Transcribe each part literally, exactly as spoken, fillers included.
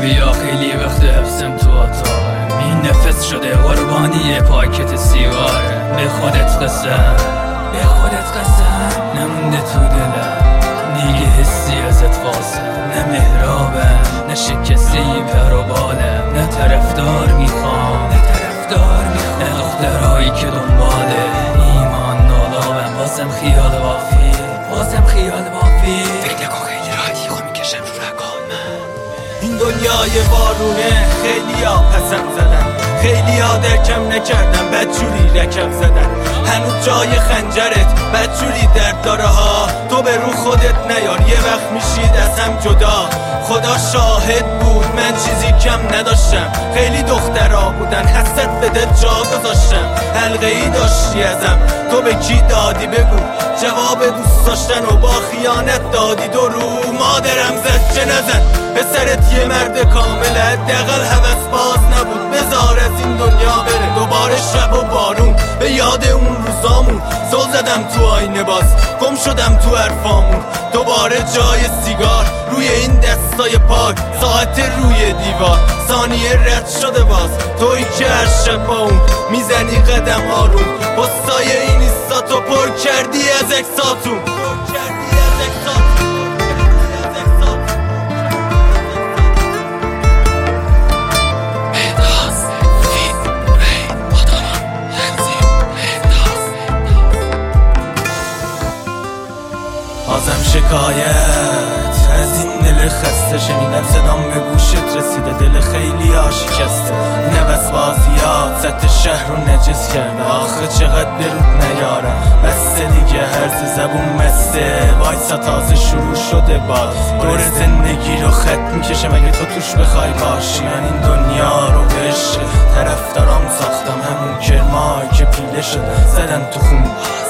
بیا خیلی وقت حبسم تو اتاقه، این نفس شده قربانی پاکت سیگاره. به خودت قسم، به خودت قسم نمونده تو دلم دیگه حسی ازت واسه، نه مهرابم نه شکستی پر و بالم، نه طرفدار میخوام نه طرفدار میخوام، نه دخترهایی که دنباله ایمان نالابم. بازم خیال بافی، بازم خیال بافی، فکر کن خیلی راحتی خو میکشم رو رگان من. این دنیای بارونه خیلی ها پسم زدن، خیلی ها درکم نکردن، بدجوری رکم زدن. هنوز جای خنجرت بدجوری درد داره ها، تو به رو خودت نیار یه وقت میشید از هم جدا. خدا شاهد بود من چیزی کم نداشتم، خیلی دخترها بودن حسد به دل جا گذاشتم. حلقه ای داشتی ازم، تو به کی دادی بگو؟ جواب دوست داشتن و با خیانت دادی دو رو. مادرم زد چه نزد پسرت یه مرد کامل، حداقل هوس باز نبود بذار از این دنیا بره. دوباره شب و بارون به یاد اون روزامون، زل زدم تو آینه باز گم شدم تو حرفامون. دوباره جای سیگار روی این دستای پاک، ساعت روی دیوار ثانیه رد شده باز. توی که هر شب با اون میزنی قدم آروم، بستای این ایستا تو پر کردی از اکساتون. بازم شکایت از این دل خسته، شنیدم صدام به گوشت رسیده، دل خیلی ها شکسته. نوست بازیات سطح شهر رو نجس کرده، آخه چقدر برود نیارم بسته دیگه، هرز زبون مسته. وایسا تازه شروع شده باز، دور زندگی رو خط میکشم اگه تو توش بخوای باشی. من این دنیا رو بشه طرفدارام ساختم، همون کرمایی که پیله شده زدن تو خون.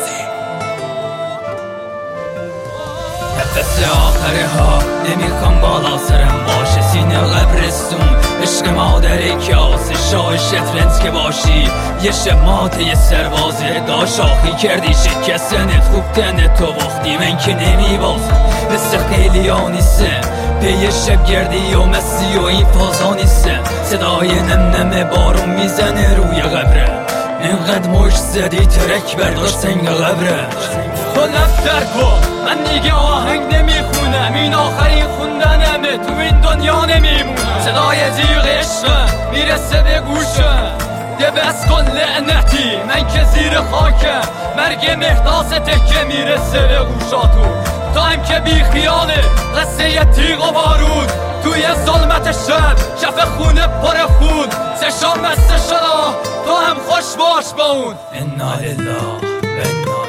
نفس آخره ها نمیخوام بالا سرم باشه، سینه قبرستون عشق مادر کاسه، شاه شطرنج که باشی یه شب ماته یه سربازه. دا شاخی کردی شکستنت خوب تنت تو باختی، من که نمیبازم مثل خیلی ها نیستم، پی شب گردی و مسی و این فازا نیستم. صدای نم نم بارون میزنه روی قبرم، اینقدر مشت زدی ترک برداشت سنگ قبرم. تو نفتر کن من دیگه آهنگ نمیخونم، این آخرین خوندنمه تو این دنیا نمیمونم. صدای جیغ عشقم میرسه به گوشم، یه بس کن لعنتی من که زیر خاکم. مرگ مهداس تکه میرسه به گوشاتون، تو هم که بی خیاله قصه یه تیغ و بارون. توی ظلمت شب کف خونه پر خون، چشام بسته شده تو هم خوش باش با اون. انا لله و انا